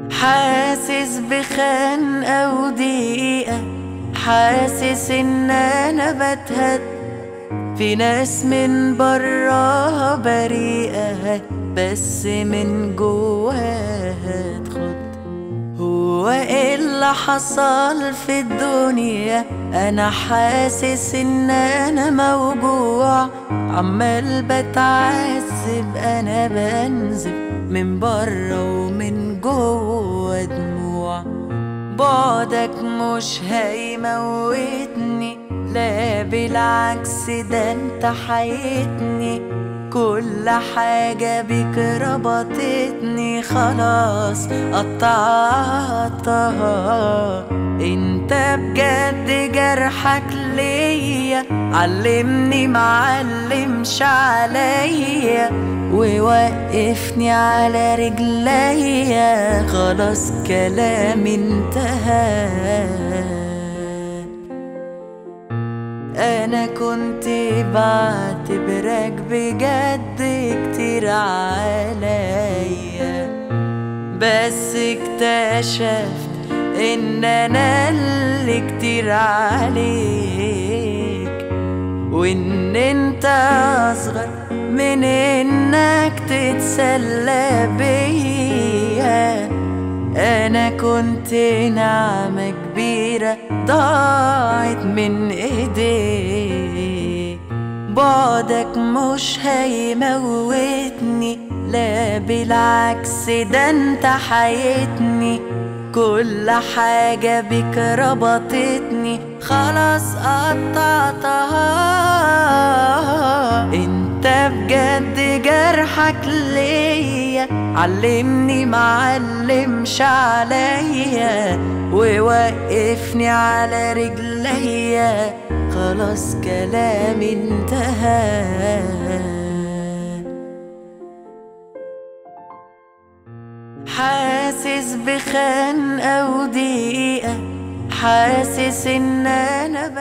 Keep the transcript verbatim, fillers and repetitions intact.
حاسس بخنقة وضيقة، حاسس ان انا بتهد في ناس من براها بريئة بس من جواها تخد. هو ايه اللي حصل في الدنيا؟ انا حاسس ان انا موجوع، عمال بتعذب، انا بنزف من برا ومن جوا دموع. بعدك مش هيموتني، لا بالعكس ده انت حيتني. كل حاجة بيك ربطتني خلاص قطعتها. انت بجد جرحك ليا علمني معلمش عليا، ووقفني على رجليا خلاص كلامي انتهى. انا كنت بعتبرك بجد كتير عليا، بس اكتشفت ان انا اللي كتير عليك، وان انت اصغر من انك تتسلى بيا. انا كنت نعمة كبيرة ضاعت من ايديك. بعدك مش هيموتني، لا بالعكس ده انت حيتني. كل حاجة بيك ربطتني خلاص قطعتها. انت بجد جرحك ليا علمني معلمش عليا، ووقفني على رجليا خلاص كلامي انتهى. حاسس بخنقة وضيقة، حاسس ان انا